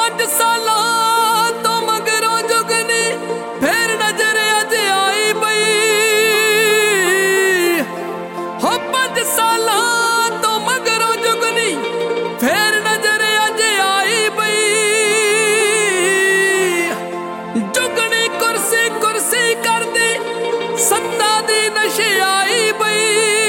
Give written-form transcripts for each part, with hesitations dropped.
5 ਸਾਲਾਂ ਤੋਂ ਮਗਰੋਂ ਜੁਗਨੀ ਫੇਰ ਨਜ਼ਰ ਅੱਜ ਆਈ ਪਈ। ਹੋ 5 ਸਾਲਾਂ ਤੋਂ ਮਗਰੋਂ ਜੁਗਨੀ ਫੇਰ ਨਜ਼ਰ ਅੱਜ ਆਈ ਪਈ। ਜੁਗਨੀ ਕੁਰਸੀ ਕੁਰਸੀ ਕਰਦੀ ਸੱਤਾ ਦੀ ਨਸ਼ੇ ਆਈ ਪਈ।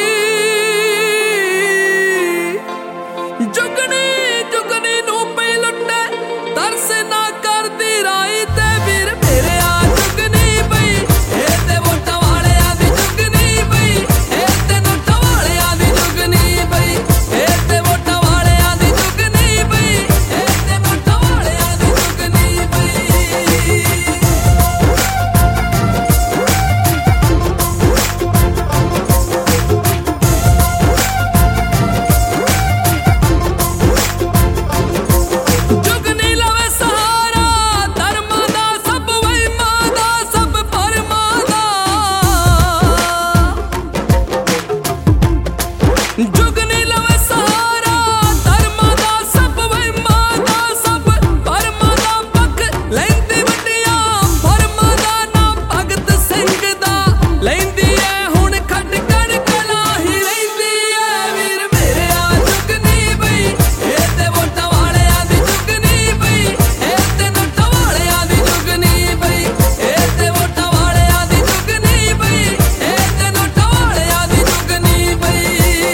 ਜੁਗਨੀ ਲਵੇ ਸਹਾਰਾ ਧਰਮਾਂ ਦਾ ਸਭ ਵਹਿਮਾਂ ਦਾ ਸਭ ਭਰਮਾਂ ਦਾ ਪੱਖ ਲੈਂਦੀ ਵੱਡੀਆਂ ਫਰਮਾਂ ਦਾ ਨਾ ਭਗਤ ਸਿੰਘ ਦਾ ਲੈਂਦੀ ਐ ਹੁਣ ਖੱਟ ਕੜ ਕਲਾ ਹੀ ਲੈਂਦੀ ਐ ਵੀਰ ਮੇਰੇ ਆ ਜੁਗਨੀ ਬਈ ਇਹ ਤੇ ਵੋਟਾਂ ਵਾਲਿਆਂ ਦੀ ਜੁਗਨੀ ਬਈ ਇਹ ਤੇ ਨੋਟਾਂ ਵਾਲਿਆਂ ਦੀ ਜੁਗਨੀ ਬਈ ਇਹ ਤੇ ਵੋਟਾਂ ਵਾਲਿਆਂ ਦੀ ਜੁਗਨੀ ਬਈ ਇਹ ਤੇ ਨੋਟਾਂ ਵਾਲਿਆਂ ਦੀ ਜੁਗਨੀ ਬਈ।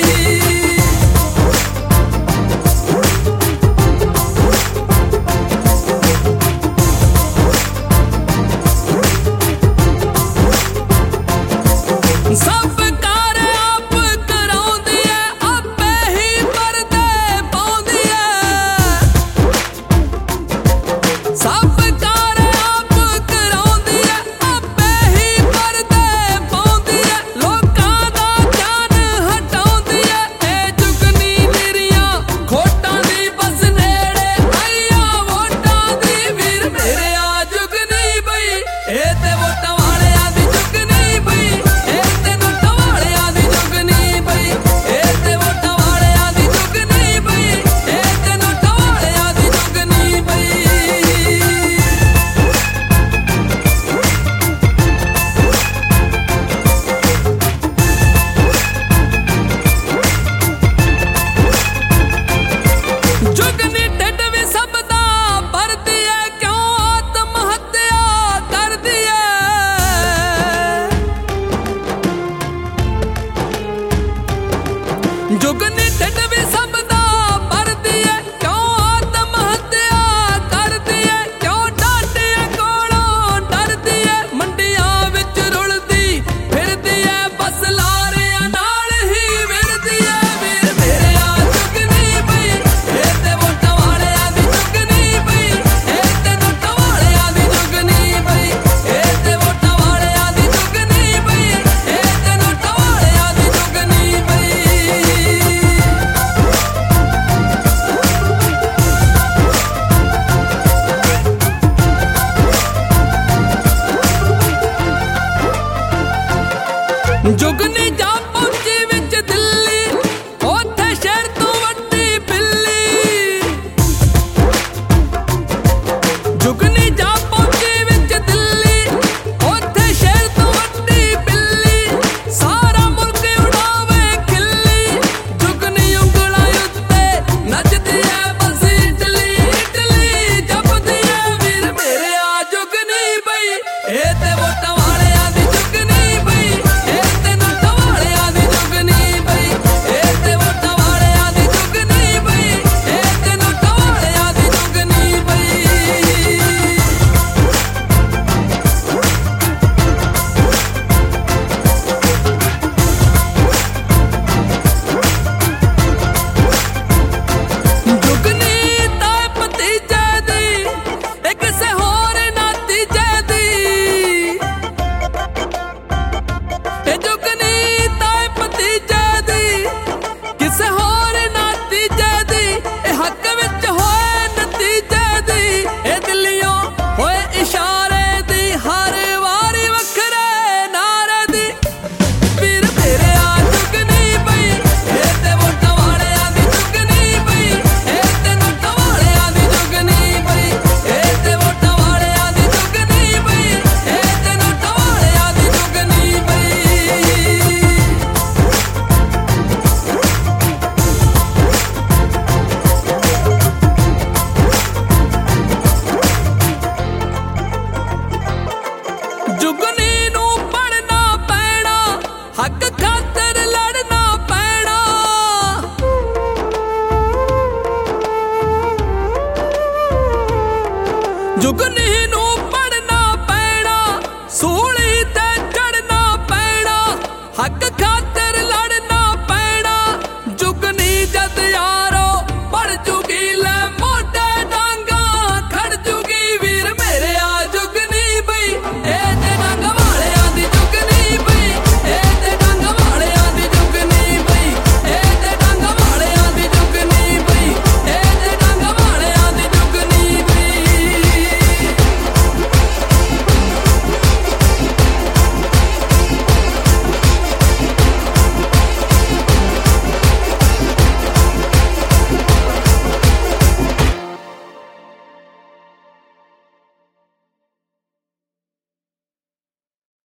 ਸਭ ਕਾਰ ਆਪ ਕਰਾਉਂਦੀ ਐ ਆਪੇ ਹੀ ਪਰਦੇ ਪਾਉਂਦੀ ਐ। ਸਭ ਕਾਰ ਆਪ ਕਰਾਉਂਦੀ ਐ ਆਪੇ ਹੀ ਪਰਦੇ ਪਾਉਂਦੀ ਐ। ਲੋਕਾਂ ਦਾ ਧਿਆਨ ਹਟਾਉਂਦੀ ਐ ਇਹ ਜੁਗਨੀ ਨਿਰੀਆਂ ਖੋਟਾਂ ਦੀ ਬਸ ਨੇੜੇ ਆਈਆਂ ਵੋਟਾਂ ਦੀ ਵੀਰ ਮੇਰੇ ਆ ਜੁਗਨੀ ਬਈ ਇਹ ਤੇ ਵੋਟਾਂ ਵਾਲਿਆਂ ਦੀ ਜੁਗਨੀ ਬਈ ਇਹ ਤੇ ਨੋਟਾਂ ਵਾਲਿਆਂ ਦੀ ਜੁਗਨੀ ਬਈ ਇਹ ਤੇ ਵੋਟਾਂ ਵਾਲਿਆਂ ਦੀ ਜੁਗਨੀ ਬਈ ਇਹ ਤੇ ਨੋਟਾਂ ਵਾਲਿਆਂ ਦੀ ਜੁਗਨੀ ਬਈ। ਜੁਗਨੀ ਢਿੱਡ ਵੀ ਸਭ ਦਾ ਭਰਦੀ ਐ ਕਿਉਂ ਆਤਮ ਹੱਤਿਆ ਕਰਦੀ ਐ। ਜੁਗਨੀ ਢਿੱਡ ਵੀ ਸਭ